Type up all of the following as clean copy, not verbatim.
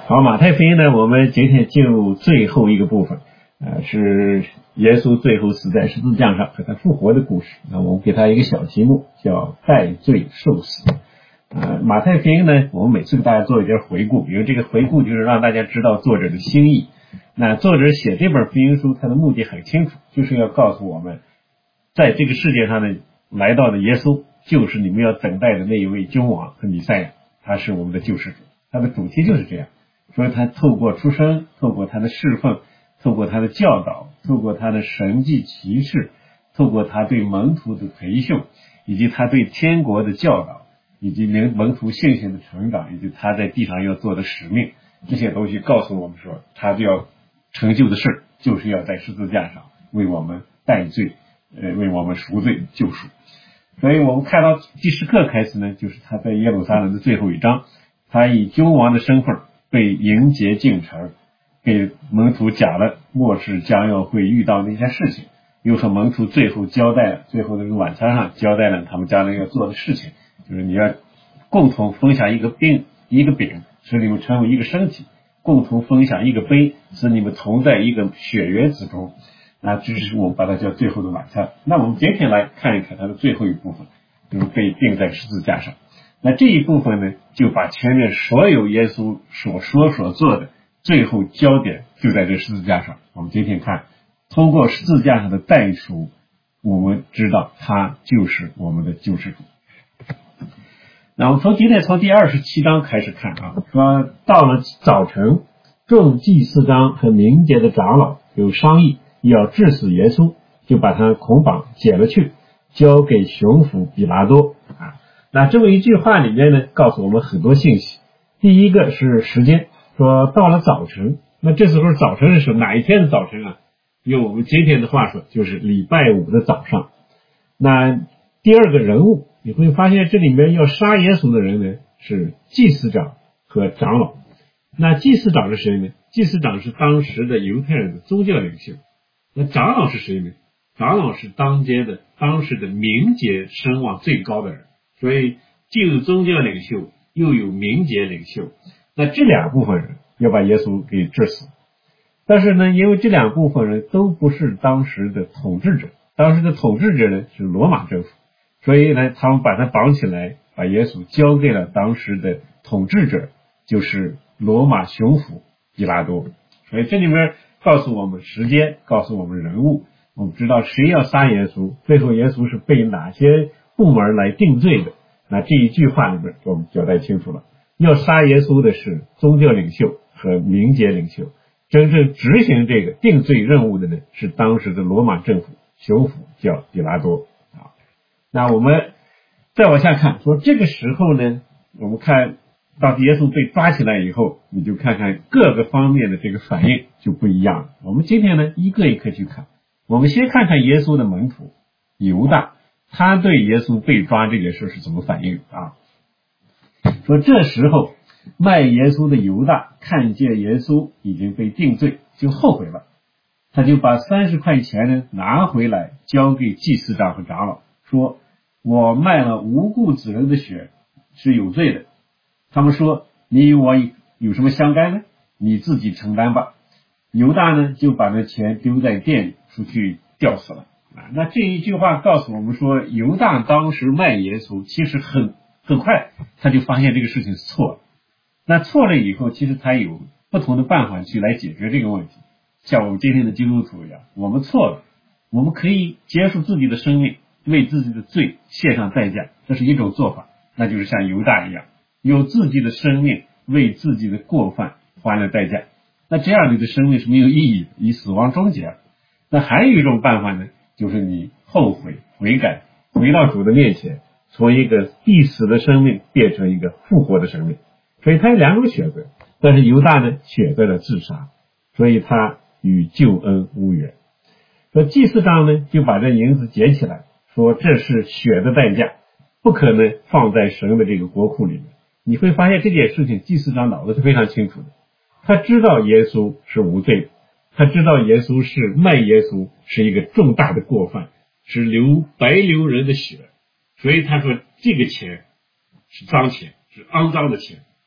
好，马太福音呢，我们今天进入最后一个部分，是耶稣最后死在十字架上和他复活的故事。那我们给他一个小题目，叫代罪受死。马太福音呢，我们每次给大家做一点回顾，因为这个回顾就是让大家知道作者的心意。那作者写这本福音书，他的目的很清楚，就是要告诉我们，在这个世界上呢，来到的耶稣就是你们要等待的那一位君王和弥赛亚，他是我们的救世主。他的主题就是这样。所以他透过出生，透过他的侍奉，透过他的教导，透过他的神迹奇事，透过他对门徒的培训，以及他对天国的教导，以及门徒信心的成长，以及他在地上要做的使命，这些东西告诉我们说，他就要成就的事就是要在十字架上为我们代罪，为我们赎罪救赎。所以我们看到第10课开始呢，就是他在耶路撒冷的最后一章，他以君王的身份被迎接进城，给门徒讲了末世将要会遇到的一些事情，又和门徒最后交代了，最后的晚餐上交代了他们将来要做的事情，就是你要共同分享一个饼，使你们成为一个身体，共同分享一个杯，使你们同在一个血缘之中。那这是我们把它叫最后的晚餐。那我们今天来看一看它的最后一部分，就是被钉在十字架上。那这一部分呢，就把前面所有耶稣所说所做的最后焦点就在这十字架上。我们今天看，通过十字架上的代赎，我们知道他就是我们的救世主。那我们今天从第27章开始看啊，说到了早晨，众祭司长和民间的长老有商议要治死耶稣，就把他捆绑解了去，交给巡抚比拉多啊。那这么一句话里面呢，告诉我们很多信息。第一个是时间，说到了早晨，那这时候早晨是哪一天的早晨啊？用我们今天的话说，就是礼拜5的早上。那第二个人物，你会发现这里面要杀耶稣的人呢，是祭司长和长老。那祭司长是谁呢？祭司长是当时的犹太人的宗教领袖。那长老是谁呢？长老是当时的民间声望最高的人。所以既有宗教领袖，又有民间领袖，那这两部分人要把耶稣给治死。但是呢，因为这两部分人都不是当时的统治者，当时的统治者呢是罗马政府，所以呢，他们把他绑起来，把耶稣交给了当时的统治者，就是罗马巡抚比拉多。所以这里面告诉我们时间，告诉我们人物，我们知道谁要杀耶稣，最后耶稣是被哪些部门来定罪的。那这一句话里面我们交代清楚了，要杀耶稣的是宗教领袖和民间领袖，真正执行这个定罪任务的呢是当时的罗马政府巡抚叫比拉多啊。那我们再往下看，说这个时候呢，我们看到耶稣被抓起来以后，你就看看各个方面的这个反应就不一样了。我们今天呢一个一个去看，我们先看看耶稣的门徒犹大，他对耶稣被抓这件事是怎么反应啊？说这时候卖耶稣的犹大看见耶稣已经被定罪，就后悔了，他就把30块钱呢拿回来交给祭司长和长老，说我卖了无辜之人的血是有罪的。他们说你与我有什么相干呢？你自己承担吧。犹大呢就把那钱丢在店里，出去吊死了。那这一句话告诉我们说，犹大当时卖耶稣其实很快他就发现这个事情是错了。那错了以后，其实他有不同的办法去来解决这个问题。像我们今天的基督徒一样，我们错了，我们可以结束自己的生命，为自己的罪献上代价，这是一种做法。那就是像犹大一样，用自己的生命为自己的过犯还了代价。那这样你的生命是没有意义的，以死亡终结了。那还有一种办法呢，就是你后悔悔改，回到主的面前，从一个必死的生命变成一个复活的生命。所以他有两种选择，但是犹大呢选择了自杀，所以他与救恩无缘。说祭司长呢就把这银子捡起来，说这是血的代价，不可能放在神的这个国库里面。你会发现这件事情祭司长脑子是非常清楚的，他知道耶稣是无罪的，他知道耶稣是卖耶稣是一个重大的过犯，是白流人的血，所以他说这个钱是脏钱，是肮脏的钱，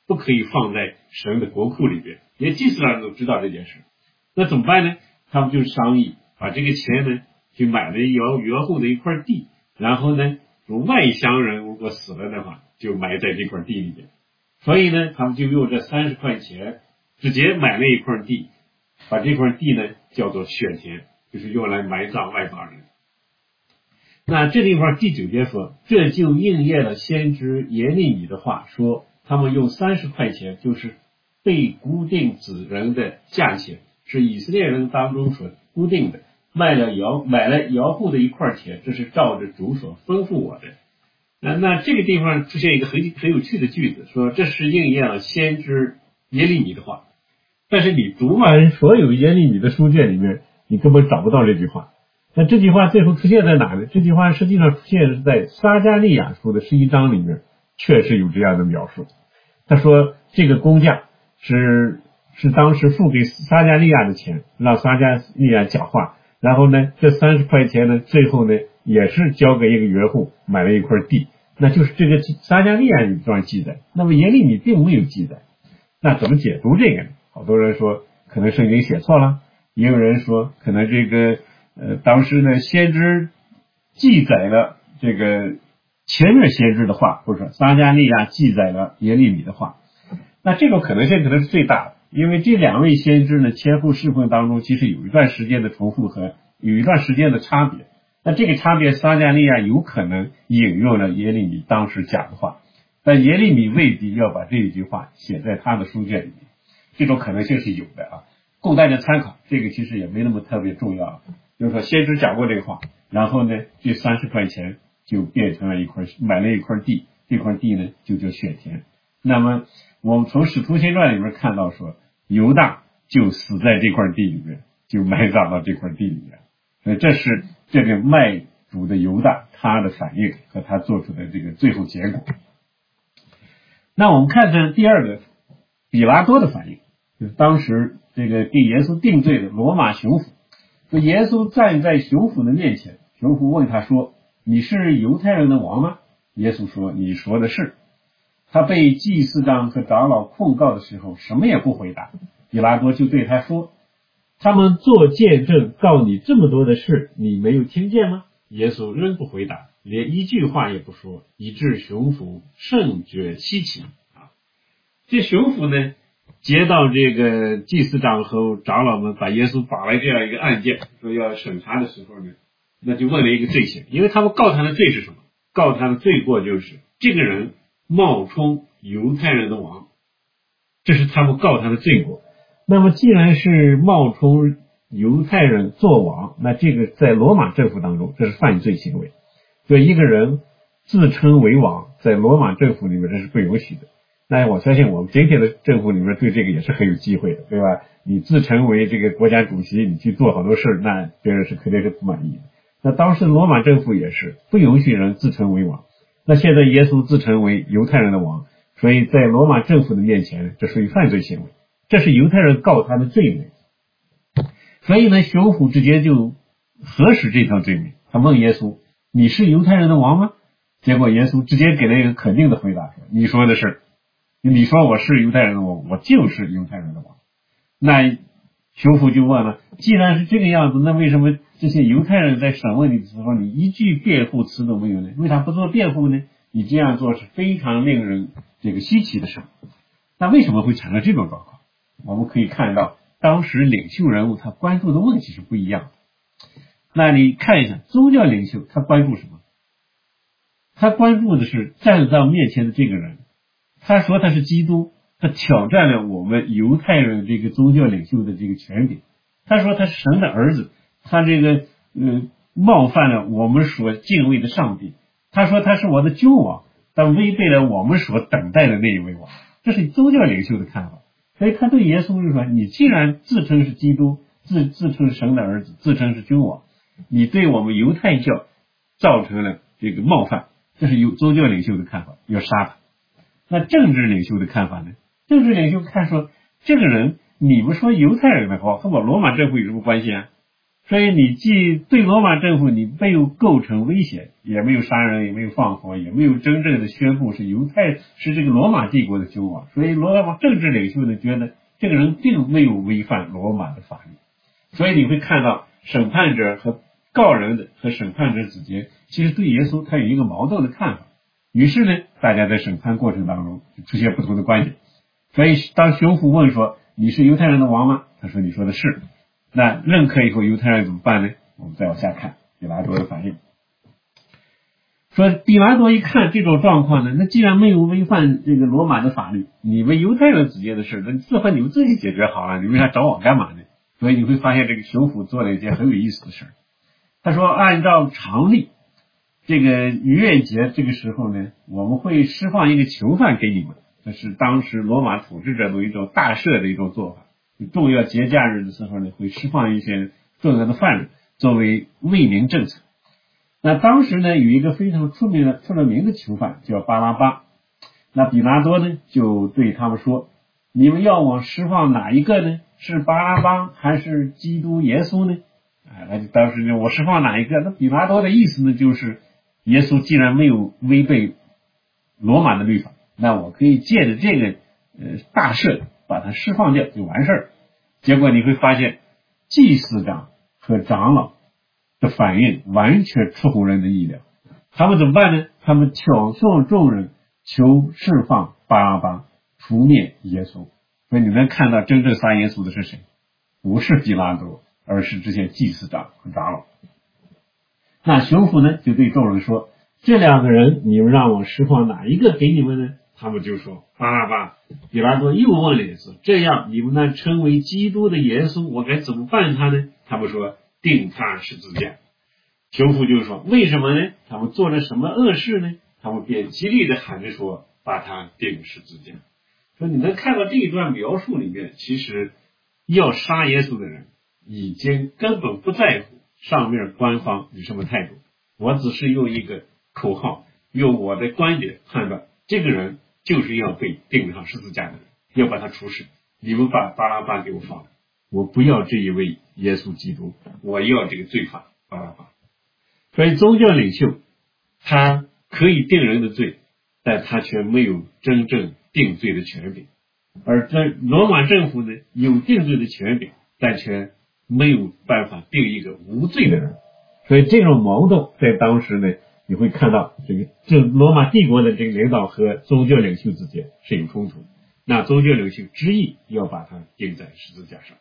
不可以放在神的国库里边，连祭司长都知道这件事。那怎么办呢？他们就商议把这个钱呢去买了约户的一块地，然后呢外乡人如果死了的话就埋在这块地里边。所以呢他们就用这30块钱直接买了一块地，把这块地呢叫做选田，就是用来埋葬外邦人。那这地方第9节说，这就应验了先知耶利米的话，说他们用30块钱，就是被固定子人的价钱，是以色列人当中所固定的，买了摇户的一块田，这是照着主所吩咐我的。那这个地方出现一个很有趣的句子，说这是应验了先知耶利米的话。但是你读完所有耶利米的书卷里面，你根本找不到这句话。那这句话最后出现在哪呢？这句话实际上出现是在撒迦利亚书的11章里面，确实有这样的描述。他说这个工价是当时付给撒迦利亚的钱，让撒迦利亚讲话，然后呢这30块钱呢最后呢也是交给一个约户买了一块地，那就是这个撒迦利亚有这样记载，那么耶利米并没有记载。那怎么解读这个呢？好多人说可能圣经写错了，也有人说可能这个当时呢先知记载了这个前面先知的话，或者说撒迦利亚记载了耶利米的话。那这种可能性可能是最大的，因为这2位先知呢前后侍奉当中其实有一段时间的重复和有一段时间的差别。那这个差别撒迦利亚有可能引用了耶利米当时讲的话，但耶利米未必要把这一句话写在他的书卷里面，这种可能性是有的啊，供大家参考。这个其实也没那么特别重要，就是说先知讲过这个话，然后呢这30块钱就变成了买了一块地，这块地呢就叫选田。那么我们从使徒行传里面看到说，犹大就死在这块地里面，就埋葬到这块地里面。所以这是这个卖主的犹大他的反应和他做出的这个最后结果。那我们看看第二个比拉多的反应，就是当时这个给耶稣定罪的罗马巡抚。说耶稣站在巡抚的面前，巡抚问他说，你是犹太人的王吗？耶稣说，你说的是。他被祭司长和长老控告的时候什么也不回答，比拉多就对他说，他们做见证告你这么多的事，你没有听见吗？耶稣仍不回答，连一句话也不说，以致巡抚甚觉稀奇啊。这巡抚呢接到这个祭司长和长老们把耶稣绑来这样一个案件，说要审查的时候呢，那就问了一个罪行，因为他们告他的罪是什么？告他的罪过就是这个人冒充犹太人的王，这是他们告他的罪过。那么既然是冒充犹太人做王，那这个在罗马政府当中这是犯罪行为。所以一个人自称为王，在罗马政府里面这是不允许的。那我相信我们今天的政府里面对这个也是很有机会的，对吧？你自称为这个国家主席，你去做好多事，那别人是肯定是不满意的。那当时罗马政府也是不允许人自称为王。那现在耶稣自称为犹太人的王，所以在罗马政府的面前，这属于犯罪行为，这是犹太人告他的罪名。所以呢，巡抚直接就核实这条罪名，他问耶稣，你是犹太人的王吗？结果耶稣直接给了一个肯定的回答，说你说的是，你说我是犹太人的王，我就是犹太人的王。那巡抚就问了，既然是这个样子，那为什么这些犹太人在审问你的时候，你一句辩护词都没有呢？为啥不做辩护呢？你这样做是非常令人这个稀奇的事。那为什么会产生这种状况？我们可以看到当时领袖人物他关注的问题是不一样的。那你看一下宗教领袖他关注什么？他关注的是站在面前的这个人，他说他是基督，他挑战了我们犹太人这个宗教领袖的这个权柄。他说他是神的儿子，他这个冒犯了我们所敬畏的上帝。他说他是我的君王，但违背了我们所等待的那一位王。这是宗教领袖的看法。所以他对耶稣就说，你既然自称是基督，自称是神的儿子，自称是君王，你对我们犹太教造成了这个冒犯，这是宗教领袖的看法，要杀他。那政治领袖的看法呢？政治领袖看说，这个人你们说犹太人的话和我罗马政府有什么关系啊？ 所以你既对罗马政府你没有构成威胁，也没有杀人，也没有放火，也没有真正的宣布是是这个罗马帝国的君王，所以罗马政治领袖呢觉得这个人并没有违反罗马的法律，所以你会看到审判者和告人的和审判者之间其实对耶稣他有一个矛盾的看法，于是呢大家在审判过程当中出现不同的观点。所以当巡抚问说你是犹太人的王吗？他说你说的是。那认可以后犹太人怎么办呢？我们再往下看比拉多的反应。说比拉多一看这种状况呢，那既然没有违反这个罗马的法律，你们犹太人之间的事那自和你们自己解决好了，你为啥找我干嘛呢？所以你会发现这个巡抚做了一件很有意思的事。他说按照常例，这个逾越节这个时候呢，我们会释放一个囚犯给你们，这是当时罗马统治者的一种大赦的一种做法。重要节假日的时候呢，会释放一些重要的犯人作为为民政策。那当时呢，有一个非常出了名的囚犯叫巴拉巴。那比拉多呢就对他们说，你们要我释放哪一个呢？是巴拉巴还是基督耶稣呢？那就当时我释放哪一个？那比拉多的意思呢，就是耶稣既然没有违背罗马的律法，那我可以借着这个大赦把他释放掉就完事儿。结果你会发现祭司长和长老的反应完全出乎人的意料。他们怎么办呢？他们挑唆众人求释放巴拉巴，除灭耶稣。所以你能看到真正杀耶稣的是谁？不是比拉多，而是这些祭司长和长老。那巡抚呢就对众人说，这两个人你们让我释放哪一个给你们呢？他们就说巴拉巴。比拉多又问了一次，这样你们那称为基督的耶稣，我该怎么办他呢？他们说钉他十字架。巡抚就说为什么呢？他们做了什么恶事呢？他们便极力的喊着说把他钉十字架。所以你能看到这一段描述里面，其实要杀耶稣的人已经根本不在乎上面官方有什么态度，我只是用一个口号，用我的观点判断这个人就是要被钉上十字架的人，要把他处死。你们把巴拉巴给我放了，我不要这一位耶稣基督，我要这个罪犯巴拉巴。所以宗教领袖他可以定人的罪，但他却没有真正定罪的权柄，而这罗马政府呢有定罪的权柄，但却没有办法定一个无罪的人。所以这种矛盾在当时呢，你会看到这罗马帝国的这个领导和宗教领袖之间是有冲突，那宗教领袖执意要把他钉在十字架上。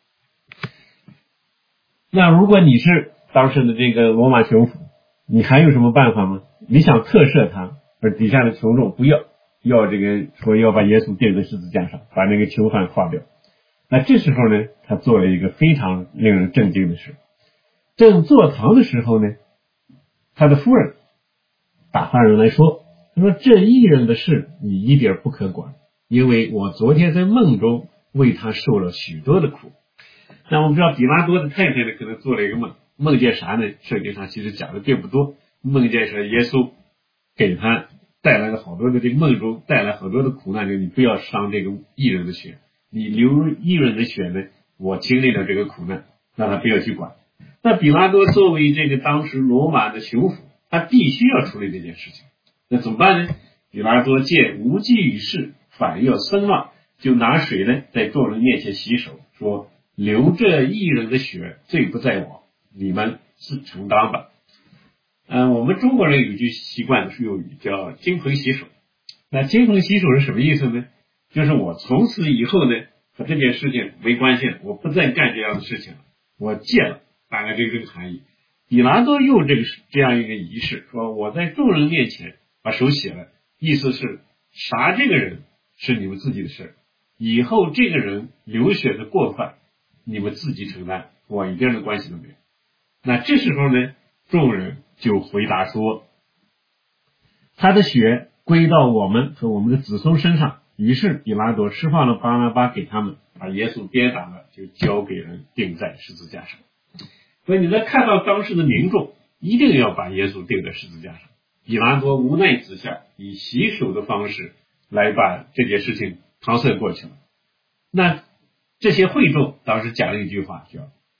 那如果你是当时的这个罗马巡抚，你还有什么办法吗？你想特赦他，而底下的群众不要这个说要把耶稣钉在十字架上，把那个囚犯放掉。那这时候呢，他做了一个非常令人震惊的事。正坐堂的时候呢，他的夫人打发人来说，他说这一人的事你一点不可管，因为我昨天在梦中为他受了许多的苦。那我们知道比拉多的太太呢可能做了一个梦，梦见啥呢？圣经上其实讲的并不多，梦见是耶稣给他带来了好多的这个梦中带来很多的苦难，就你不要伤这个义人的血，你流义人的血呢，我经历了这个苦难，让他不要去管。那比拉多作为这个当时罗马的巡抚，他必须要处理这件事情。那怎么办呢？比拉多见无济于事，反要声望，就拿水呢在众人面前洗手，说流这义人的血，罪不在我，你们是承担吧。我们中国人有句习惯的用语叫金盆洗手。那金盆洗手是什么意思呢？就是我从此以后呢和这件事情没关系了，我不再干这样的事情了，我戒了，大概这个含义。比拉多用这样一个仪式，说我在众人面前把手洗了，意思是杀这个人是你们自己的事，以后这个人流血的过犯你们自己承担，我一点的关系都没有。那这时候呢，众人就回答说，他的血归到我们和我们的子孙身上。于是比拉多释放了巴拉巴给他们，把耶稣鞭打了，就交给人钉在十字架上。所以你能看到当时的民众一定要把耶稣钉在十字架上。比拉多无奈之下，以洗手的方式来把这件事情搪塞过去了。那这些会众当时讲了一句话，叫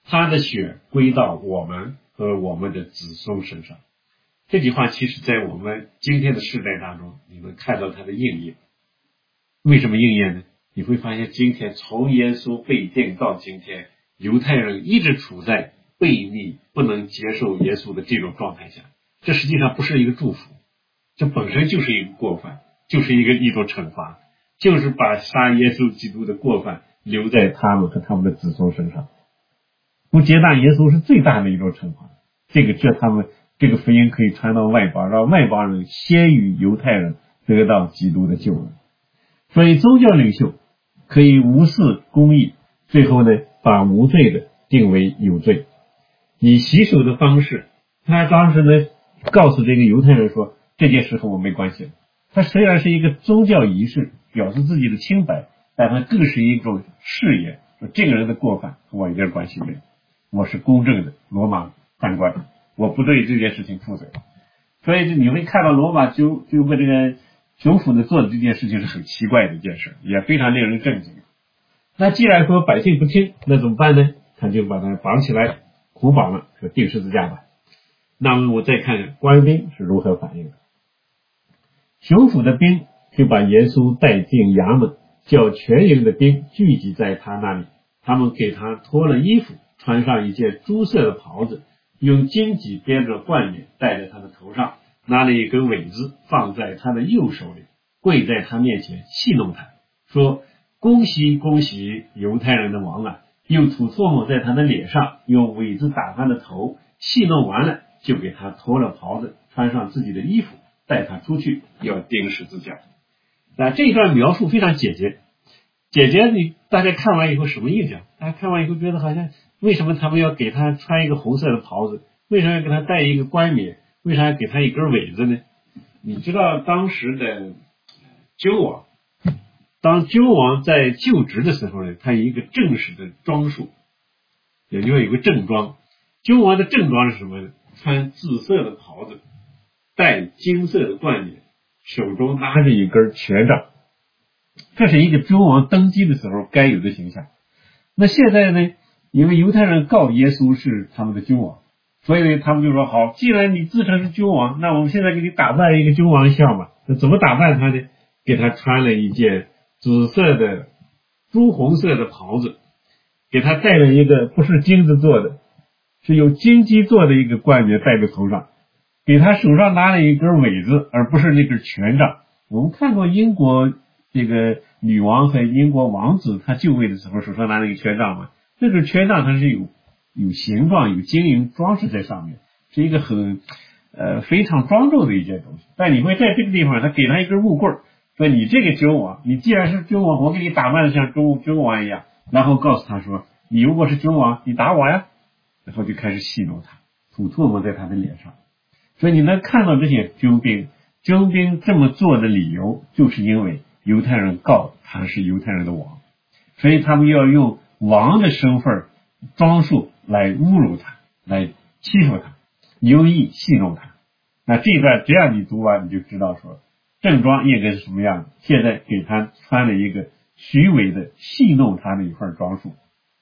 他的血归到我们和我们的子孙身上。这句话其实在我们今天的世代当中，你们看到它的应验。为什么应验呢？你会发现今天从耶稣被定到今天，犹太人一直处在悖逆不能接受耶稣的这种状态下，这实际上不是一个祝福，这本身就是一个过犯，就是一种惩罚，就是把杀耶稣基督的过犯留在他们和他们的子孙身上。不接纳耶稣是最大的一种惩罚，他们这个福音可以传到外邦，让外邦人先于犹太人得到基督的救恩。所以宗教领袖可以无视公义，最后呢把无罪的定为有罪。以洗手的方式，他当时呢告诉这个犹太人说，这件事和我没关系。他虽然是一个宗教仪式，表示自己的清白，但他更是一种誓言，说这个人的过犯和我一点关系没有，我是公正的罗马判官，我不对这件事情负责。所以你会看到罗马就和这个雄府的做的这件事情是很奇怪的一件事，也非常令人震惊。那既然说百姓不听，那怎么办呢？他就把他绑起来，捆绑了，说钉十字架吧。那么我再看看官兵是如何反应的。雄府的兵就把耶稣带进衙门，叫全营的兵聚集在他那里，他们给他脱了衣服，穿上一件朱色的袍子，用荆棘编着冠冕戴在他的头上，拿了一根苇子放在他的右手里，跪在他面前戏弄他，说恭喜恭喜犹太人的王啊！又吐唾沫在他的脸上，用苇子打他的头，戏弄完了就给他脱了袍子，穿上自己的衣服，带他出去要钉十字架。那这一段描述非常简洁，你大家看完以后什么印象？大家看完以后觉得好像为什么他们要给他穿一个红色的袍子？为什么要给他戴一个冠冕？为啥要给他一根苇子呢？你知道当时的鸠王，当鸠王在就职的时候呢，他有一个正式的装束，也就是有个正装。鸠王的正装是什么呢？穿紫色的袍子，戴金色的冠冕，手中拿着一根权杖。这是一个鸠王登基的时候该有的形象。那现在呢，因为犹太人告耶稣是他们的鸠王，所以呢他们就说好，既然你自称是鸠王，那我们现在给你打扮一个鸠王像吧。那怎么打扮他呢？给他穿了一件紫色的朱红色的袍子，给他戴了一个不是金子做的，是由金鸡做的一个冠冕戴在头上，给他手上拿了一根苇子，而不是那根权杖。我们看过英国这个女王和英国王子他就位的时候手上拿了一个权杖嘛，这个权杖它是有形状有金银装饰在上面，是一个非常庄重的一件东西。但你会在这个地方他给他一根木棍，说你这个鸠王，你既然是鸠王，我给你打扮的像鸠王一样，然后告诉他说你如果是鸠王你打我呀，然后就开始戏弄他，吐唾沫在他的脸上。所以你能看到这些纠兵这么做的理由，就是因为犹太人告他是犹太人的王，所以他们要用王的身份装束来侮辱他，来欺负他，有意戏弄他。那这一段只要你读完，你就知道说正装应该是什么样子。现在给他穿了一个虚伪的戏弄他的一份装束。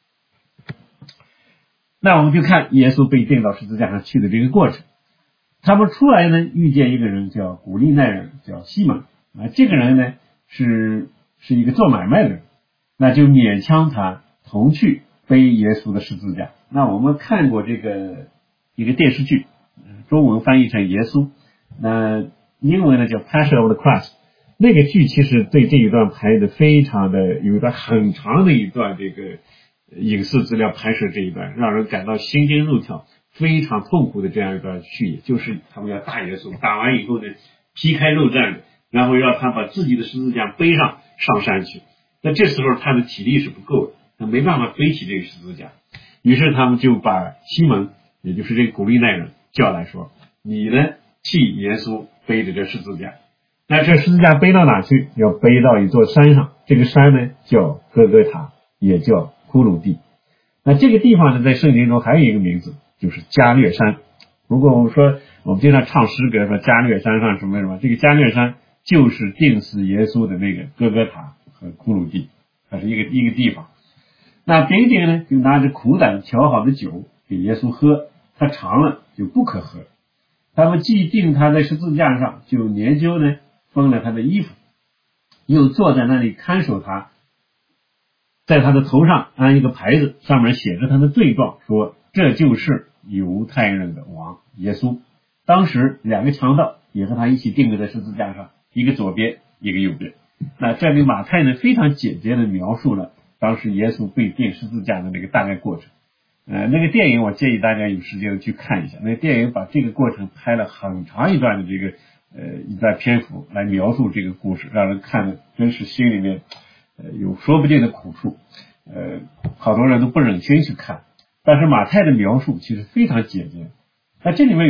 那我们就看耶稣被钉到十字架上去的这个过程。他们出来呢，遇见一个人叫古利奈人，叫西门啊，这个人呢是一个做买卖的人，那就勉强他同去背耶稣的十字架。那我们看过这个一个电视剧，中文翻译成耶稣，那英文呢叫 Passion of the Christ。 那个剧其实对这一段拍的非常的，有一段很长的一段这个影视资料拍摄这一段，让人感到心惊肉跳，非常痛苦的这样一段剧野，就是他们要打耶稣，打完以后呢皮开肉绽的，然后要他把自己的十字架背上山去。那这时候他的体力是不够的，他没办法背起这个十字架，于是他们就把西门，也就是这个古利奈人叫来说，你呢替耶稣背着这十字架。那这十字架背到哪去？要背到一座山上，这个山呢叫哥哥塔，也叫骷髅地。那这个地方呢在圣经中还有一个名字，就是加略山。如果我们说我们经常唱诗歌说加略山上什么什么，这个加略山就是钉死耶稣的那个哥哥塔和骷髅地，它是一个地方。 那兵丁呢，就拿着苦胆调好的酒给耶稣喝，他尝了就不可喝。他们既钉他在十字架上，就研究呢封了他的衣服，又坐在那里看守他，在他的头上安一个牌子，上面写着他的罪状，说这就是犹太人的王耶稣。当时2个强盗也和他一起钉在十字架上，一个左边一个右边。那这里马太呢非常简洁的描述了当时耶稣被钉十字架的那个大概过程。那个电影我建议大家有时间去看一下，那个电影把这个过程拍了很长一段的这个一段篇幅来描述这个故事，让人看的真是心里面有说不尽的苦处，好多人都不忍心去看。但是马太的描述其实非常简洁。那这里面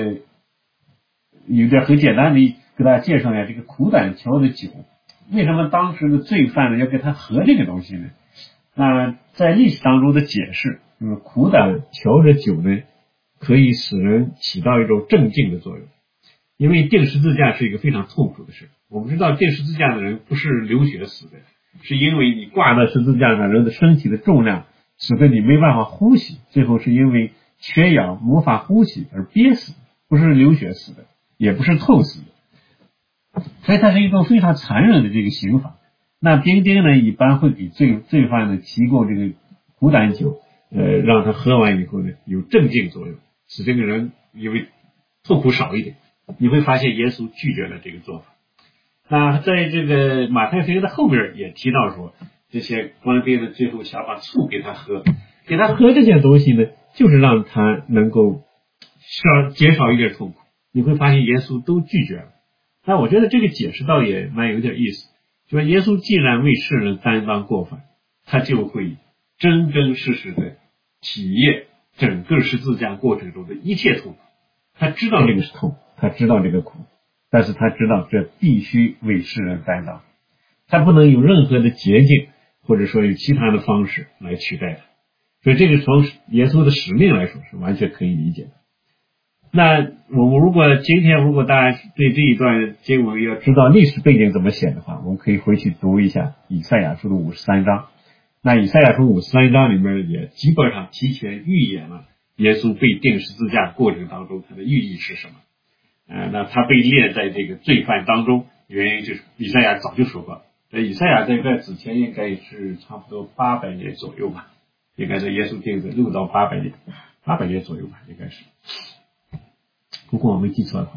有点很简单的给大家介绍一下这个苦胆调的酒，为什么当时的罪犯呢要给他喝这个东西呢？那在历史当中的解释，苦胆调着酒呢可以使人起到一种镇静的作用。因为钉十字架是一个非常痛苦的事，我们知道钉十字架的人不是流血死的，是因为你挂在十字架上，人的身体的重量使得你没办法呼吸，最后是因为缺氧无法呼吸而憋死，不是流血死的，也不是痛死的。所以它是一种非常残忍的这个刑罚。那兵丁呢一般会给罪犯呢提供这个苦胆酒，让他喝完以后呢有镇静作用，使这个人因为痛苦少一点。你会发现耶稣拒绝了这个做法。那在这个马太福音的后面也提到说，这些官兵呢最后想把醋给他喝这些东西呢，就是让他能够减少一点痛苦。你会发现耶稣都拒绝了。那我觉得这个解释倒也蛮有点意思，就说耶稣既然为世人担当过犯，他就会真真实实的体验整个十字架过程中的一切痛苦。他知道这个是痛，他知道这个苦，但是他知道这必须为世人担当，他不能有任何的捷径或者说有其他的方式来取代他。所以这个从耶稣的使命来说是完全可以理解的。那我们如果大家对这一段经文要知道历史背景怎么写的话，我们可以回去读一下以赛亚书的53章。那以赛亚书53章里面也基本上提前预演了耶稣被钉十字架过程当中它的寓意是什么。那他被列在这个罪犯当中，原因就是以赛亚早就说过，以赛亚在这之前应该是差不多800年左右吧，应该是耶稣钉子6到800年左右吧，应该是，如果我没记错的话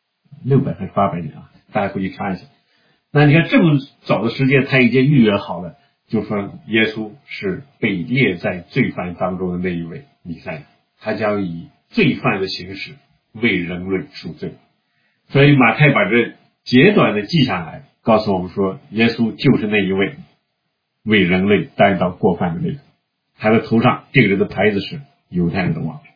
，600还是800年啊，大家回去查一下。那你看这么早的时间他已经预言好了，就说耶稣是被列在罪犯当中的那一位弥赛亚，他将以罪犯的形式为人类赎罪。所以马太把这简短的记下来，告诉我们说耶稣就是那一位为人类担当过犯的那个，他的头上钉着的牌子是犹太人的王。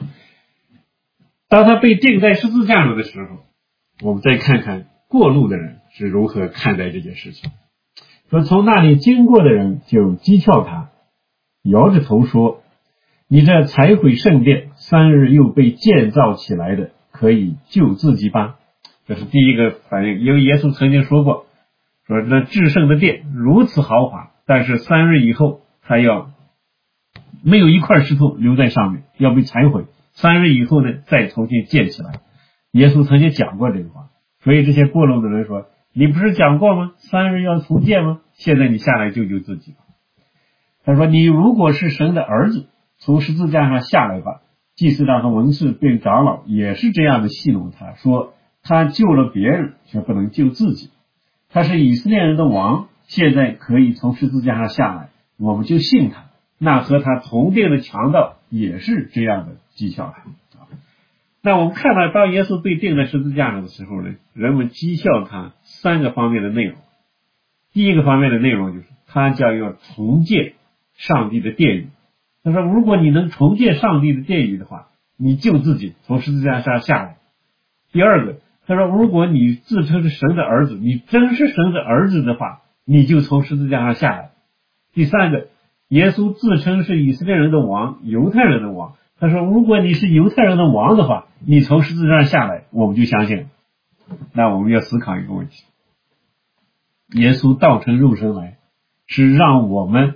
当他被钉在十字架上的时候，我们再看看过路的人是如何看待这件事情。说从那里经过的人就讥诮他，摇着头说，你这拆毁圣殿3日又被建造起来的，可以救自己吧。这是第一个反应。因为耶稣曾经说过，说这至圣的殿如此豪华，但是3日以后他要没有一块石头留在上面，要被拆毁，3日以后呢再重新建起来。耶稣曾经讲过这个话，所以这些过路的人说，你不是讲过吗？3日要重建吗？现在你下来救自己吧。他说，你如果是神的儿子，从十字架上下来吧。祭司长和文士并长老也是这样的戏弄他，说他救了别人却不能救自己，他是以色列人的王，现在可以从十字架上下来，我们就信他。那和他同店的强盗也是这样的讥笑他。那我们看到当耶稣被钉在十字架上的时候呢，人们讥笑他3个方面的内容。第一个方面的内容就是他将要重建上帝的殿宇。他说，如果你能重建上帝的殿宇的话，你救自己从十字架上下来。第二个，他说，如果你自称是神的儿子，你真是神的儿子的话，你就从十字架上下来。第三个，耶稣自称是以色列人的王，犹太人的王。他说，如果你是犹太人的王的话，你从十字架上下来，我们就相信。那我们要思考一个问题，耶稣道成肉身来，是让我们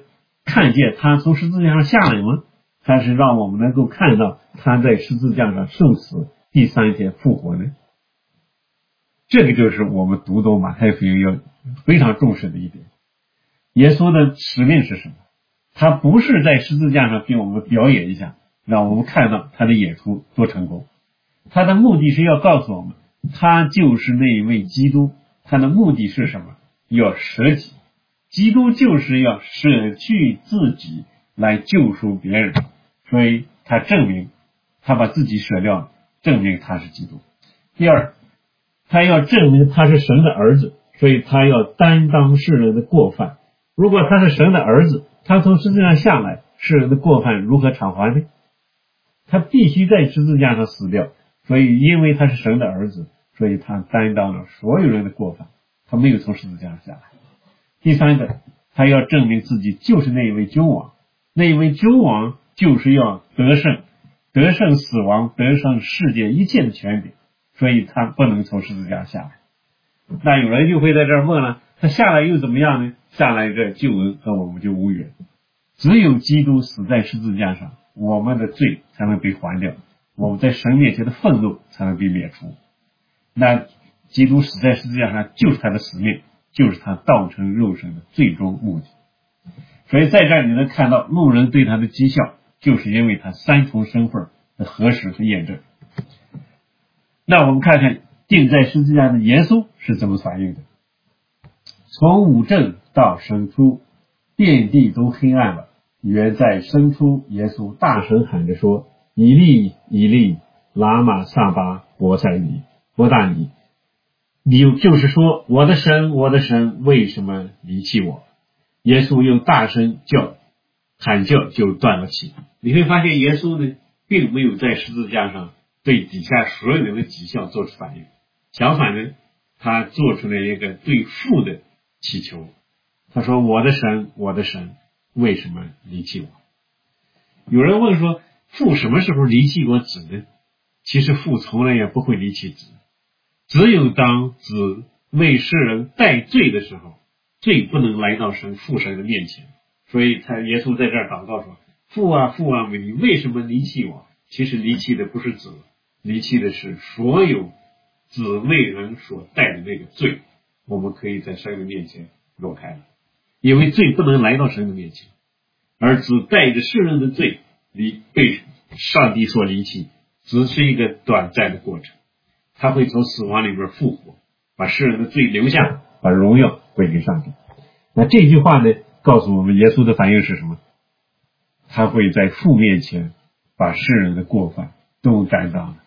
看见他从十字架上下来吗？还是让我们能够看到他在十字架上受死，第三天复活呢？这个就是我们读懂马太福音要非常重视的一点。耶稣的使命是什么？他不是在十字架上给我们表演一下，让我们看到他的演出多成功。他的目的是要告诉我们，他就是那一位基督。他的目的是什么？要舍己。基督就是要舍去自己来救赎别人，所以他证明他把自己舍掉了，证明他是基督。第二，他要证明他是神的儿子，所以他要担当世人的过犯。如果他是神的儿子，他从十字架上下来，世人的过犯如何偿还呢？他必须在十字架上死掉，所以因为他是神的儿子，所以他担当了所有人的过犯，他没有从十字架上下来。第三个，他要证明自己就是那一位君王，那一位君王就是要得胜死亡，得胜世界一切的权柄，所以他不能从十字架下来。那有人就会在这儿问了，他下来又怎么样呢？下来这救恩和我们就无缘。只有基督死在十字架上，我们的罪才能被还掉，我们在神面前的愤怒才能被免除。那基督死在十字架上就是他的使命，就是他道成肉身的最终目的。所以在这儿你能看到路人对他的讥笑，就是因为他三重身份的核实和验证。那我们看看钉在十字架的耶稣是怎么反应的。从午正到申初，遍地都黑暗了。约在申初，耶稣大声喊着说：以利以利，拉玛撒巴伯大尼。就是说，我的神，我的神，为什么离弃我？耶稣用大声喊叫，就断了气。你会发现耶稣呢，并没有在十字架上对底下所有人的讥笑做出反应，相反呢，他做出了一个对父的祈求。他说：我的神，我的神，为什么离弃我？有人问说，父什么时候离弃过子呢？其实父从来也不会离弃子，只有当子为世人代罪的时候，罪不能来到父神的面前。所以耶稣在这儿祷告说：父啊父啊，你为什么离弃我？其实离弃的不是子，离弃的是所有子为人所带的那个罪，我们可以在神的面前挪开了。因为罪不能来到神的面前，而子带着世人的罪被上帝所离弃，只是一个短暂的过程，他会从死亡里边复活，把世人的罪留下，把荣耀归给上帝。那这句话呢，告诉我们耶稣的反应是什么？他会在父面前把世人的过犯都担当了。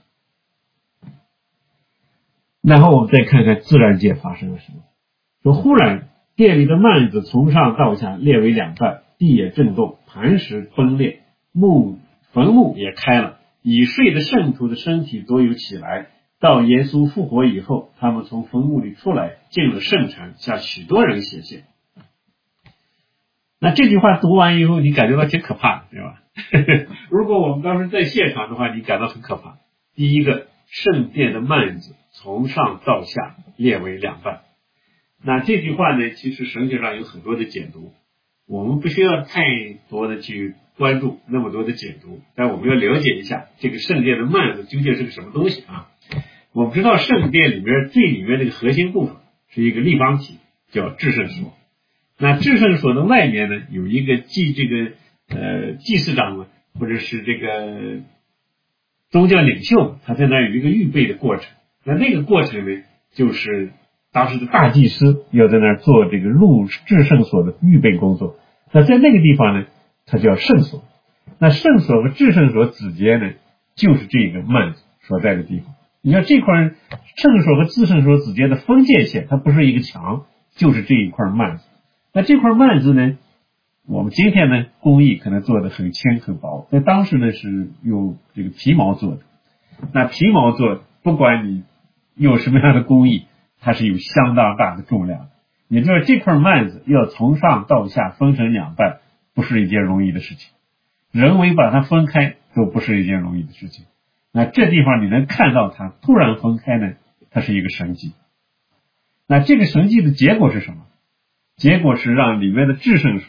然后我们再看看自然界发生了什么。说忽然殿里的幔子从上到下裂为两半，地也震动，磐石崩裂，坟墓也开了，已睡的圣徒的身体都有起来。到耶稣复活以后，他们从坟墓里出来，进了圣城，向许多人显现。那这句话读完以后，你感觉到挺可怕的，对吧？如果我们当时在现场的话，你感到很可怕。第一个，圣殿的幔子从上到下裂为两半。那这句话呢，其实神学上有很多的解读，我们不需要太多的去关注那么多的解读，但我们要了解一下这个圣殿的幔子究竟是个什么东西啊。我们知道圣殿里面最里面那个核心部分是一个立方体，叫至圣所。那至圣所的外面呢，有一个祭司长呢，或者是这个宗教领袖，他在那儿有一个预备的过程。那个过程呢，就是当时的大祭司要在那儿做这个入至圣所的预备工作。那在那个地方呢，它叫圣所。那圣所和至圣所之间呢，就是这个幔子所在的地方。你看这块圣所和至圣所之间的分界线，它不是一个墙，就是这一块幔子。那这块幔子呢，我们今天呢工艺可能做的很轻很薄，在当时呢是用这个皮毛做的。那皮毛做，不管你用什么样的工艺，它是有相当大的重量的。也就是这块幔子要从上到下分成两半，不是一件容易的事情，人为把它分开都不是一件容易的事情。那这地方你能看到它突然分开呢，它是一个神迹。那这个神迹的结果是什么？结果是让里面的至圣所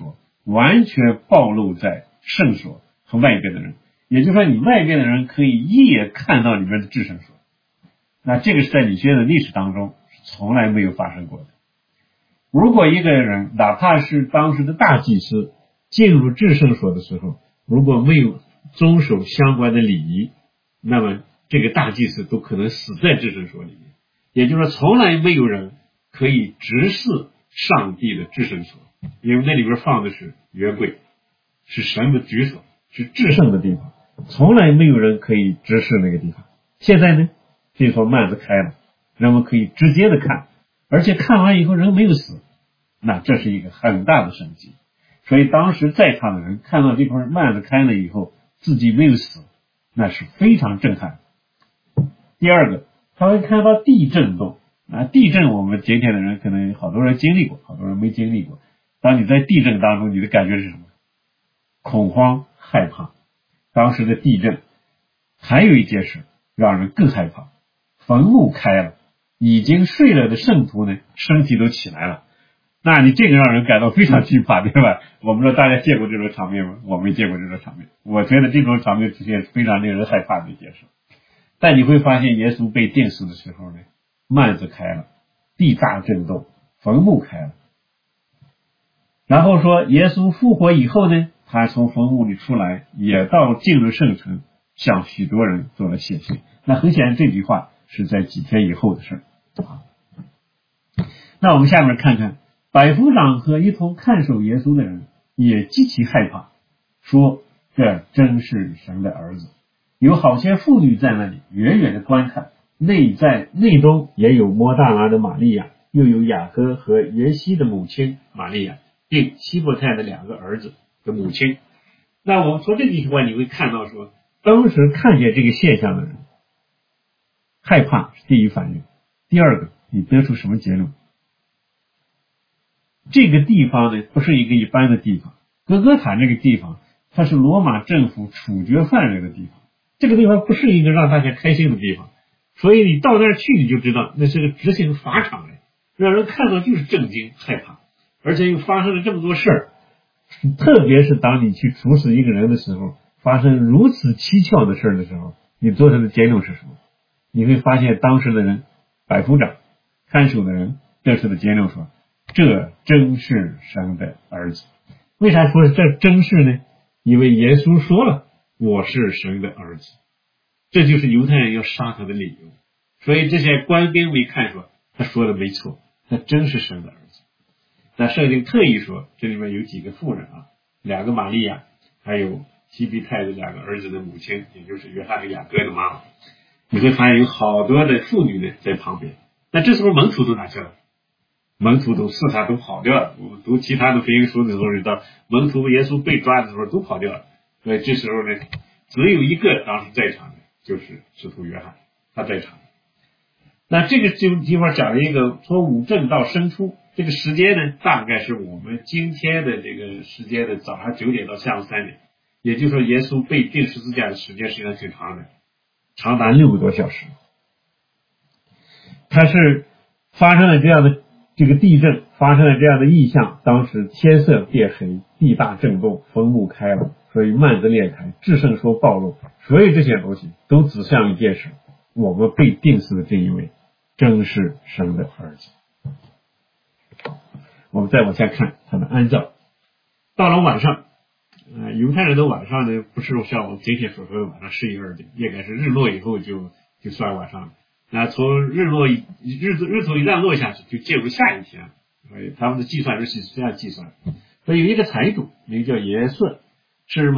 完全暴露在圣所和外边的人，也就是说你外边的人可以一眼看到里面的至圣所，那这个是在以色列的历史当中从来没有发生过的。如果一个人哪怕是当时的大祭司进入至圣所的时候，如果没有遵守相关的礼仪，那么这个大祭司都可能死在至圣所里面。也就是说从来没有人可以直视上帝的至圣所，因为那里边放的是约柜，是神的居所，是至圣的地方，从来没有人可以直视那个地方。现在呢，这座幔子开了，人们可以直接的看，而且看完以后人没有死，那这是一个很大的神迹。所以当时在场的人看到这块幔子开了以后自己没有死，那是非常震撼。第二个，他会看到地震动。地震我们今天的人可能好多人经历过，好多人没经历过。当你在地震当中，你的感觉是什么？恐慌害怕。当时的地震还有一件事让人更害怕，坟墓开了，已经睡了的圣徒呢身体都起来了，那你这个让人感到非常惧怕，对吧？我不知道大家见过这种场面吗？我没见过这种场面，我觉得这种场面出现非常令人害怕的一件事。但你会发现耶稣被钉死的时候呢，幔子开了，地大震动，坟墓开了。然后说耶稣复活以后呢，他从坟墓里出来，也到进入圣城，向许多人做了显现。那很显然这句话是在几天以后的事。那我们下面看看，百夫长和一同看守耶稣的人也极其害怕，说这真是神的儿子。有好些妇女在那里远远的观看，内中也有摩大拉的玛利亚，又有雅各和约西的母亲玛利亚，并西伯太的2个儿子的母亲。那我们从这个地方你会看到说，当时看见这个现象的人害怕是第一反应。第二个，你得出什么结论？这个地方呢不是一个一般的地方，哥哥塔这个地方它是罗马政府处决犯人的地方，这个地方不是一个让大家开心的地方，所以你到那儿去你就知道那是个执行法场来，让人看到就是震惊害怕，而且又发生了这么多事儿。特别是当你去处死一个人的时候，发生如此蹊跷的事的时候，你做出的结论是什么？你会发现当时的人，百夫长看守的人得出的结论说，这真是神的儿子。为啥说这真是呢？因为耶稣说了，我是神的儿子，这就是犹太人要杀他的理由。所以这些官兵没看说他说的没错，他真是神的儿子。那圣经特意说这里面有几个妇人2个玛利亚，还有西庇太的2个儿子的母亲，也就是约翰和雅各的妈妈。你会发现有好多的妇女呢在旁边。那这时候门徒都哪去了？门徒都四散都跑掉了。我们读其他的福音书的时候知道，门徒耶稣被抓的时候都跑掉了。所以这时候呢，只有一个当时在场的，就是使徒约翰，他在场。那这个地方讲了一个从午正到申初，这个时间呢，大概是我们今天的这个时间的早上9点到下午3点，也就是说耶稣被钉十字架的时间实际上挺长的，长达6个多小时。它是发生了这样的这个地震，发生了这样的异象，当时天色变黑，地大震动，坟墓开了，所以幔子裂开，至圣说暴露，所有这些东西都指向一件事，我们被钉死的这一位真是神的儿子。我们再往下看他的安葬。到了晚上，犹太人的晚上呢，不是像我们今天所说的晚上11、12点，应该是日落以后就算晚上了。那从日头一旦落下去，就进入下一天。所以他们的计算日期是这样计算。所以有一个财主名叫耶顺，是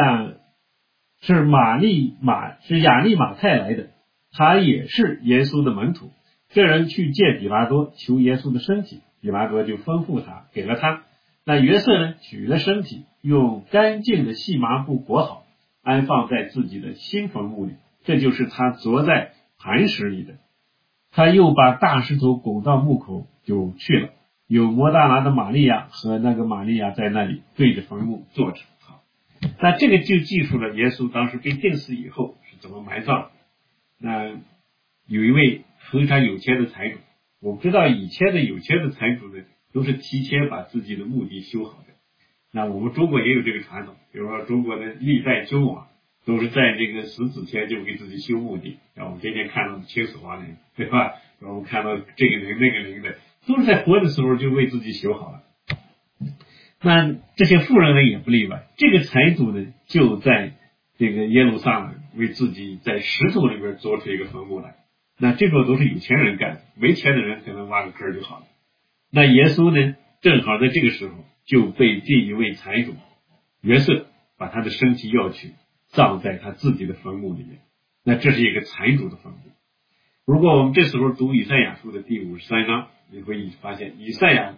亚利马太来的，他也是耶稣的门徒。这人去见比拉多求耶稣的身体，比拉多就吩咐他，给了他。那约瑟呢，取了身体，用干净的细麻布裹好，安放在自己的新坟墓里，这就是他着在磐石里的。他又把大石头拱到墓口就去了，有摩大拉的玛利亚和那个玛利亚在那里对着坟墓坐着。那这个就记述了耶稣当时被钉死以后是怎么埋葬。那有一位非常有钱的财主，我们知道以前的有钱的财主呢，都是提前把自己的墓地修好的。 那我们中国也有这个传统，比如说中国的历代君王都是在这个死之前就给自己修墓地，像我们今天看到的秦始皇陵，对吧？我们看到这个陵那个陵的，都是在活的时候就为自己修好了。那这些富人呢也不例外，这个财主呢就在这个耶路撒冷为自己在石头里边做出一个坟墓来。那这种都是有钱人干的，没钱的人可能挖个坑就好了。那耶稣呢正好在这个时候就被这一位财主约瑟把他的身体要去葬在他自己的坟墓里面。那这是一个财主的坟墓。如果我们这时候读以赛亚书的第53章，你会发现以赛亚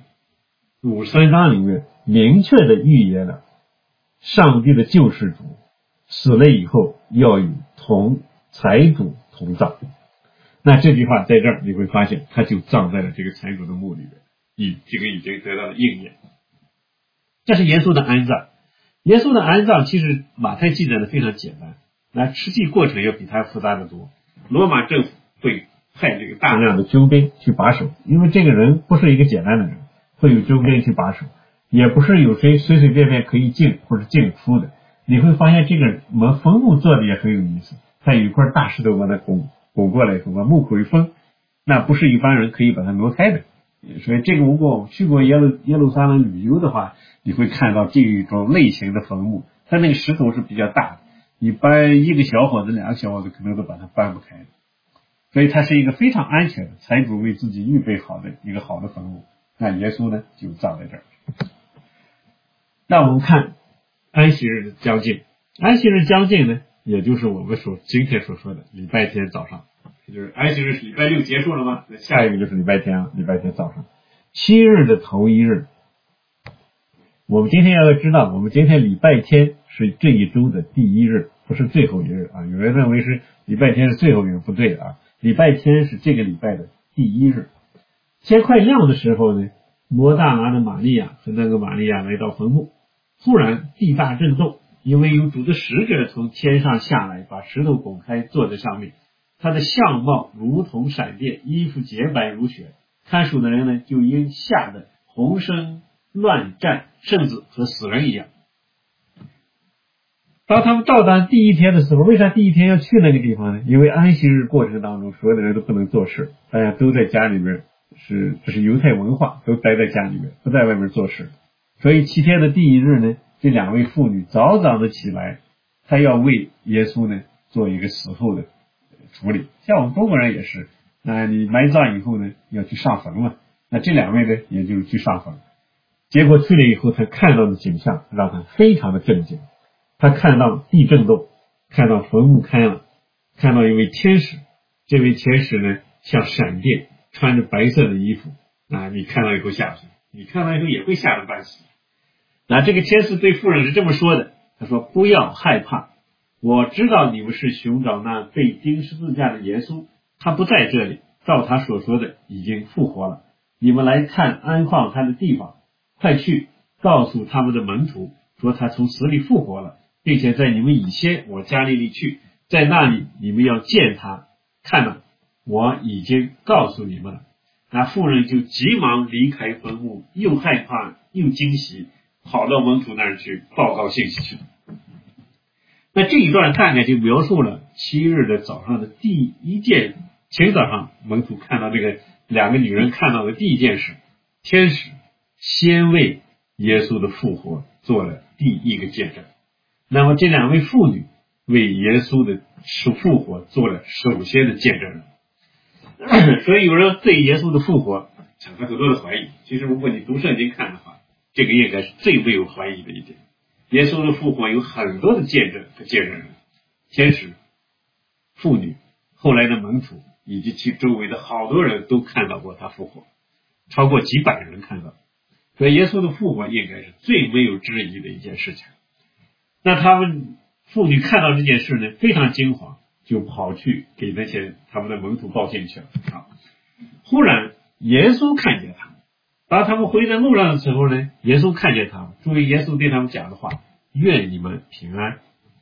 53章里面明确的预言了上帝的救世主死了以后要与同财主同葬。那这句话在这儿你会发现他就葬在了这个财主的墓里面，这个已经得到了应验。这是耶稣的安葬。耶稣的安葬其实马太记载的非常简单，那实际过程要比它复杂的多。罗马政府会派这个大量的纠兵去把守，因为这个人不是一个简单的人，会有纠兵去把守，也不是有谁随随便便可以进或者进出的。你会发现这个坟墓做的也很有意思，他有一块大石头把它拱过来以后把墓口一封，那不是一般人可以把它挪开的。所以这个如果我们去过耶路撒冷旅游的话，你会看到这一种类型的坟墓，它那个石头是比较大的，一般一个小伙子两个小伙子可能都把它搬不开的。所以它是一个非常安全的，财主为自己预备好的一个好的坟墓。那耶稣呢就葬在这儿。那我们看安息日的将近，安息日将近呢，也就是我们今天所说的礼拜天早上，就是安息日是礼拜六结束了吗？那下一个就是礼拜天了，礼拜天早上7日的头一日。我们今天要知道，我们今天礼拜天是这一周的第一日，不是最后一日啊。有人认为是礼拜天是最后一日，不对啊，礼拜天是这个礼拜的第一日。天快亮的时候呢，摩大拉的玛利亚和那个玛利亚来到坟墓，忽然地大震动，因为有主的使者从天上下来，把石头拱开，坐在上面。他的相貌如同闪电，衣服洁白如雪。看守的人呢，就因吓得浑身乱战，甚至和死人一样。当他们到达第一天的时候，为啥第一天要去那个地方呢？因为安息日过程当中，所有的人都不能做事，大家都在家里边，这是犹太文化，都待在家里面，不在外面做事。所以7天的第一日呢，这2位妇女早早的起来，她要为耶稣呢做一个死后的处理。像我们中国人也是，你埋葬以后呢，要去上坟嘛。那这2位呢，也就是去上坟。结果去了以后，他看到的景象让他非常的震惊。他看到地震动，看到坟墓开了，看到一位天使。这位天使呢，像闪电，穿着白色的衣服。你看到以后吓死，你看到以后也会吓得半死。那这个天使对妇人是这么说的，他说：不要害怕，我知道你们是寻找那被钉十字架的耶稣，他不在这里，照他所说的已经复活了。你们来看安放他的地方，快去告诉他们的门徒，说他从死里复活了，并且在你们以先我加利利去，在那里你们要见他。看了，我已经告诉你们了。那妇人就急忙离开坟墓，又害怕又惊喜，跑到门徒那儿去报告信息去。那这一段大概就描述了7日的早上的第一件，前早上门徒看到这个2个女人看到的第一件事，天使先为耶稣的复活做了第一个见证。那么这2位妇女为耶稣的复活做了首先的见证。所以有人对耶稣的复活产生很多的怀疑，其实如果你读圣经看的话，这个应该是最没有怀疑的一点。耶稣的复活有很多的见证和见证人，天使、妇女、后来的门徒以及其周围的好多人都看到过他复活，超过几百人看到。所以耶稣的复活应该是最没有质疑的一件事情。那他们妇女看到这件事呢，非常惊慌，就跑去给那些他们的门徒报信去了。忽然耶稣看见他们，当他们回在路上的时候呢，耶稣看见他们，注意耶稣对他们讲的话：愿你们平安。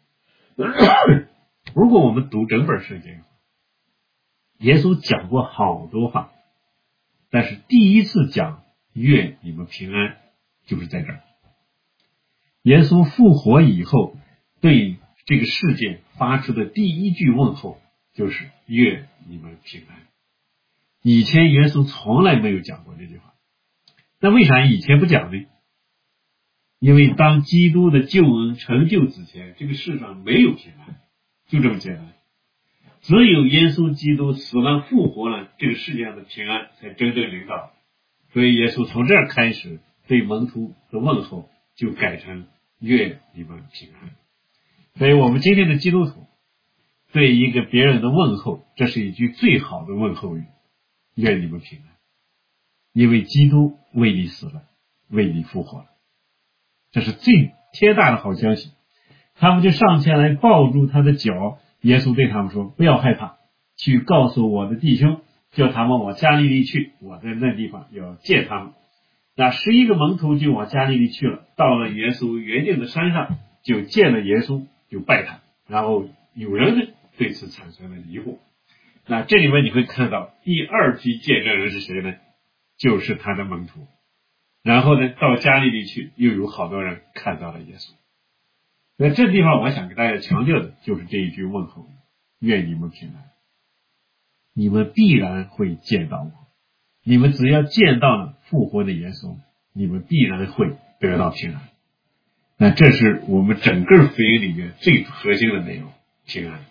如果我们读整本圣经，耶稣讲过好多话，但是第一次讲愿你们平安就是在这儿。 耶稣复活以后对这个世界发出的第一句问候就是愿你们平安。以前耶稣从来没有讲过这句话。那为啥以前不讲呢？因为当基督的救恩成就之前，这个世上没有平安，就这么简单。只有耶稣基督死了复活了，这个世界上的平安才真正临到。所以耶稣从这儿开始对门徒的问候就改成愿你们平安。所以我们今天的基督徒对一个别人的问候，这是一句最好的问候语，愿你们平安。因为基督为你死了，为你复活了，这是最天大的好消息。他们就上前来抱住他的脚，耶稣对他们说，不要害怕，去告诉我的弟兄，叫他们往加利利去，我在那地方要见他们。那11个门徒就往加利利去了，到了耶稣原定的山上，就见了耶稣，就拜他。然后有人呢对此产生了疑惑。那这里面你会看到第二批见证人是谁呢？就是他的门徒。然后呢，到加利利去，又有好多人看到了耶稣。那这地方我想给大家强调的就是这一句问候，愿你们平安。你们必然会见到我，你们只要见到了复活的耶稣，你们必然会得到平安。那这是我们整个福音里面最核心的内容，平安。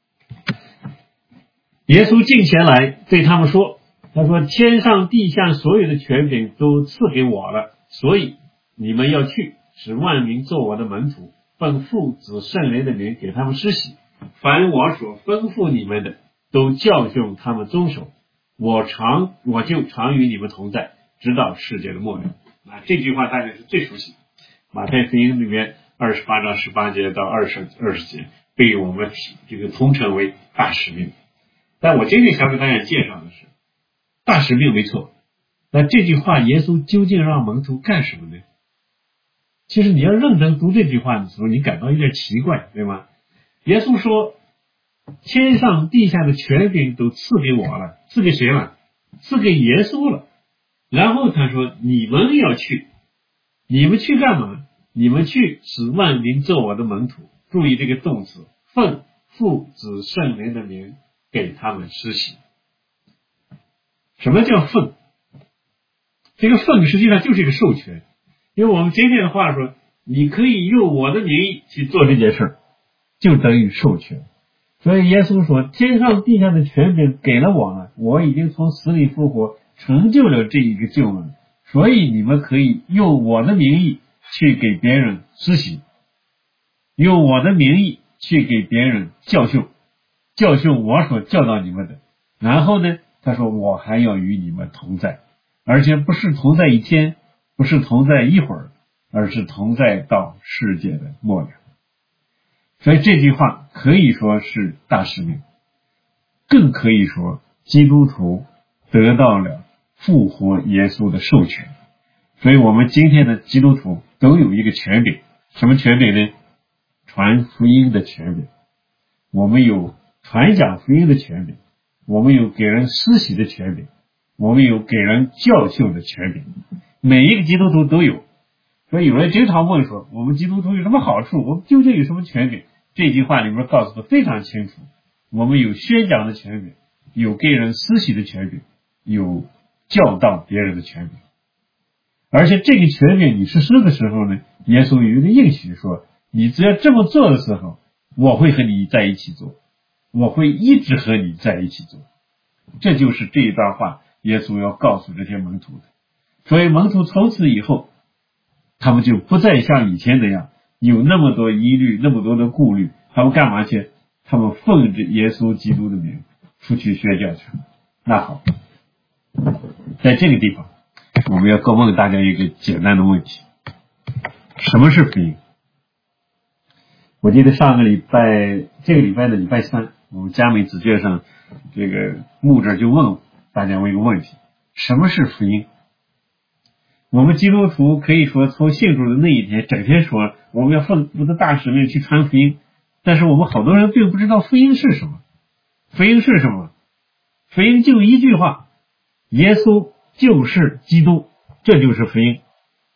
耶稣近前来对他们说，他说，天上地下所有的权柄都赐给我了，所以你们要去，使万民做我的门徒，奉父子圣灵的名给他们施洗，凡我所吩咐你们的，都教训他们遵守，我就常与你们同在，直到世界的末了。这句话大家是最熟悉，马太福音里面28章18节到20节被我们这个通称为大使命。但我今天想给大家介绍的是大使命没错，那这句话耶稣究竟让门徒干什么呢？其实你要认真读这句话的时候，你感到有点奇怪，对吗？耶稣说，天上地下的权柄都赐给我了，赐给谁了？赐给耶稣了。然后他说，你们要去，你们去干嘛？你们去使万民做我的门徒。注意这个动词，奉父子圣灵的名给他们施洗。什么叫奉？这个奉实际上就是一个授权。因为我们今天的话说，你可以用我的名义去做这件事，就等于授权。所以耶稣说，天上地下的权柄给了我了，我已经从死里复活，成就了这一个救恩，所以你们可以用我的名义去给别人施洗，用我的名义去给别人教训我所教导你们的。然后呢，他说，我还要与你们同在，而且不是同在一天，不是同在一会儿，而是同在到世界的末了。所以这句话可以说是大使命，更可以说基督徒得到了复活耶稣的授权。所以我们今天的基督徒都有一个权柄，什么权柄呢？传福音的权柄。我们有传讲福音的权柄，我们有给人施洗的权柄，我们有给人教训的权柄，每一个基督徒都有。所以有人经常问说，我们基督徒有什么好处？我们究竟有什么权柄？这句话里面告诉的非常清楚，我们有宣讲的权柄，有给人施洗的权柄，有教导别人的权柄。而且这个权柄你实施的时候呢，耶稣有一个应许说，你只要这么做的时候，我会和你在一起做，我会一直和你在一起做。这就是这一段话耶稣要告诉这些门徒的。所以门徒从此以后，他们就不再像以前那样有那么多疑虑，那么多的顾虑。他们干嘛去？他们奉着耶稣基督的名出去宣教去。那好，在这个地方我们要问大家一个简单的问题，什么是福音？我记得这个礼拜的礼拜三，我们嘉美子卷上这个牧者就问大家一个问题，什么是福音？我们基督徒可以说从信主的那一天整天说我们要奉主的大使命去传福音，但是我们好多人并不知道福音是什么。福音是什么？福音就一句话，耶稣就是基督，这就是福音。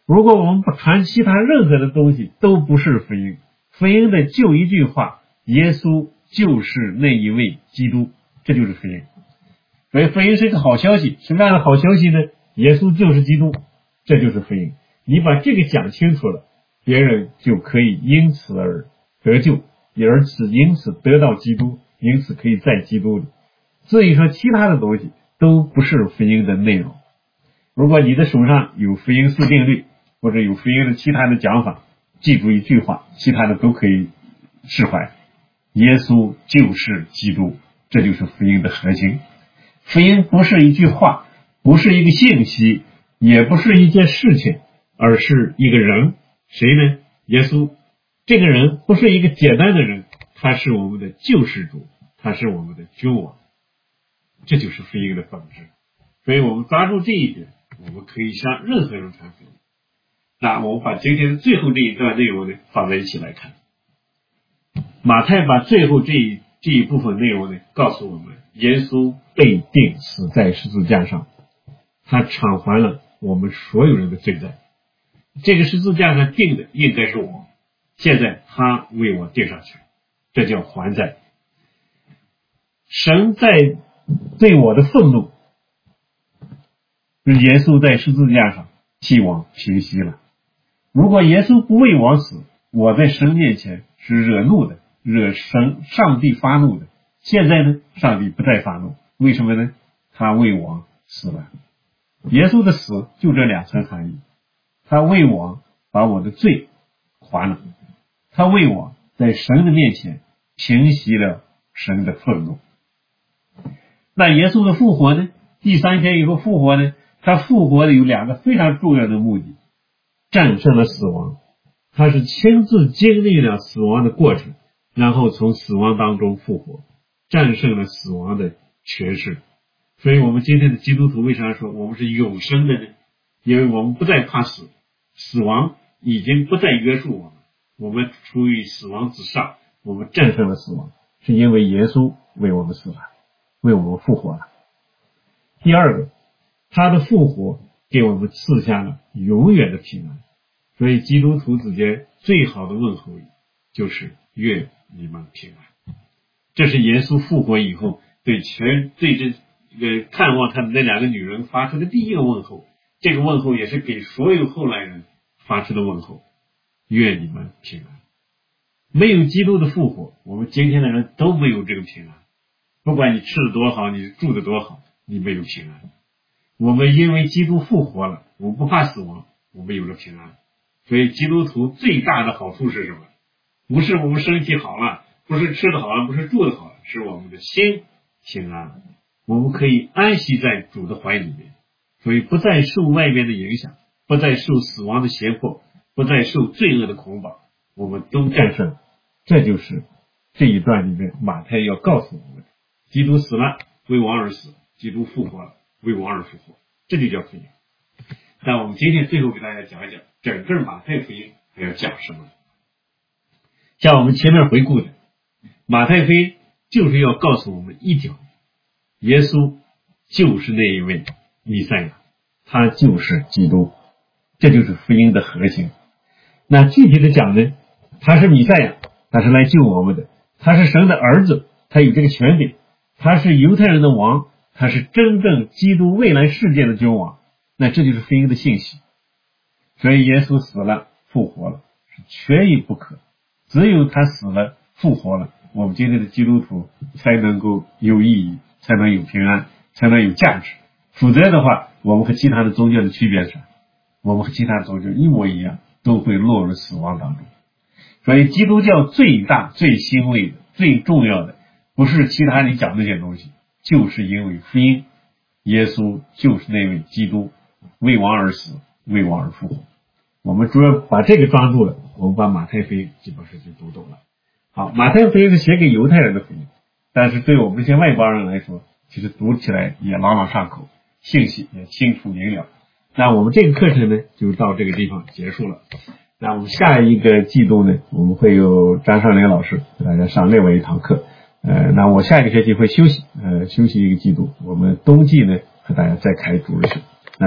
如果我们不传其他任何的东西，都不是福音。福音的就一句话，耶稣就是那一位基督，这就是福音。所以福音是一个好消息。什么样的好消息呢？耶稣就是基督，这就是福音。你把这个讲清楚了，别人就可以因此而得救，因此得到基督，因此可以在基督里。所以说其他的东西都不是福音的内容。如果你的手上有福音四定律，或者有福音的其他的讲法，记住一句话，其他的都可以释怀。耶稣就是基督，这就是福音的核心。福音不是一句话，不是一个信息，也不是一件事情，而是一个人。谁呢？耶稣。这个人不是一个简单的人，他是我们的救世主，他是我们的君王。这就是福音的本质。所以我们抓住这一点，我们可以向任何人传福音。那我们把今天的最后这一段内容呢放在一起来看。马太把最后这一部分内容呢告诉我们，耶稣被钉死在十字架上，他偿还了我们所有人的罪债。这个十字架上钉的应该是我，现在他为我钉上去，这叫还债。神在对我的愤怒，耶稣在十字架上替我平息了。如果耶稣不为我死，我在神面前是惹怒的，惹上帝发怒的。现在呢，上帝不再发怒，为什么呢？他为我死了。耶稣的死就这两层含义，他为我把我的罪还了，他为我在神的面前平息了神的愤怒。那耶稣的复活呢？第三天以后复活呢？他复活的有两个非常重要的目的：战胜了死亡，他是亲自经历了死亡的过程，然后从死亡当中复活，战胜了死亡的权势。所以我们今天的基督徒为啥说我们是永生的呢？因为我们不再怕死，死亡已经不再约束我们，我们处于死亡之上，我们战胜了死亡，是因为耶稣为我们死了，为我们复活了。第二个，他的复活给我们赐下了永远的平安。所以基督徒之间最好的问候语就是愿你们平安。这是耶稣复活以后对这看望他的那两个女人发出的第一个问候。这个问候也是给所有后来人发出的问候，愿你们平安。没有基督的复活，我们今天的人都没有这个平安。不管你吃的多好，你住的多好，你没有平安。我们因为基督复活了，我们不怕死亡，我们有了平安。所以基督徒最大的好处是什么？不是我们身体好了，不是吃的好了，不是住的好了，是我们的心平安了。我们可以安息在主的怀里面，所以不再受外面的影响，不再受死亡的胁迫，不再受罪恶的捆绑，我们都战胜。这就是这一段里面马太要告诉我们的：基督死了，为我而死；基督复活了，为我而复活。这就叫福音。那我们今天最后给大家讲一讲整个马太福音还要讲什么。像我们前面回顾的，马太福音就是要告诉我们一条：耶稣就是那一位弥赛亚，他就是基督，这就是福音的核心。那具体的讲呢，他是弥赛亚，他是来救我们的，他是神的儿子，他有这个权柄，他是犹太人的王，他是真正基督未来世界的君王。那这就是福音的信息。所以耶稣死了复活了，是缺一不可。只有他死了复活了，我们今天的基督徒才能够有意义，才能有平安，才能有价值。否则的话，我们和其他的宗教的区别是，我们和其他的宗教一模一样，都会落入死亡当中。所以基督教最大最欣慰的最重要的不是其他你讲那些东西，就是因为福音，耶稣就是那位基督，为王而死，为王而复活。我们主要把这个抓住了，我们把马太福音基本上就读懂了。好，马太福音是写给犹太人的福音，但是对我们这些外邦人来说，其实读起来也朗朗上口，信息也清楚明了。那我们这个课程呢，就到这个地方结束了。那我们下一个季度呢，我们会有张尚林老师给大家上另外一堂课。那我下一个学期会休息一个季度，我们冬季呢和大家再开主日学。